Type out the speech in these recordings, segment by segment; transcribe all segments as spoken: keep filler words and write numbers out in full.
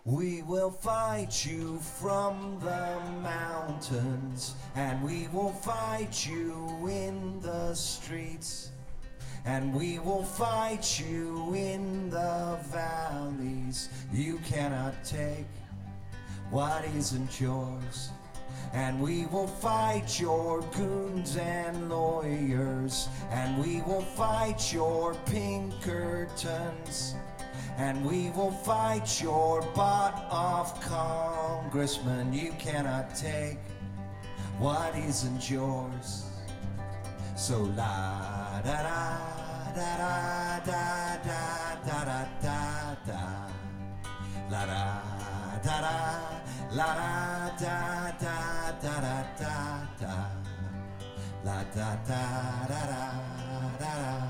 We will fight you from the mountains, and we will fight you in the streets, and we will fight you in the valleys. You cannot take what isn't yours. And we will fight your goons and lawyers, and we will fight your Pinkertons, and we will fight your bought-off congressman. You cannot take what isn't yours. So la da da da da da da da da da la da da da la da da da da da da da la da da da da da.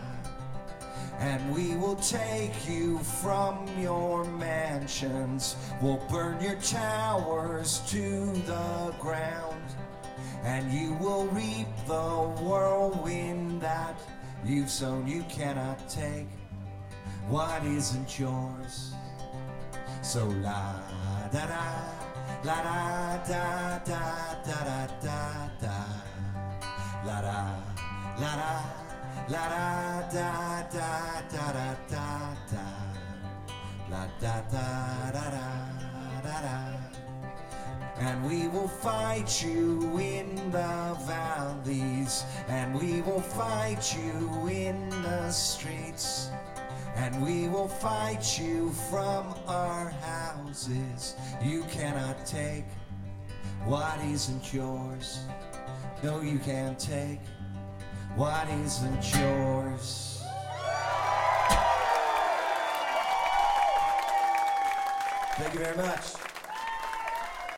And we will take you from your mansions, we'll burn your towers to the ground, and you will reap the whirlwind that you've sown. You cannot take what isn't yours. So la da da la da da da da da da la da la da la da da da da da da la da da da da da. And we will fight you in the valleys, and we will fight you in the streets, and we will fight you from our houses. You cannot take what isn't yours. No, you can't take what isn't yours. Thank you very much.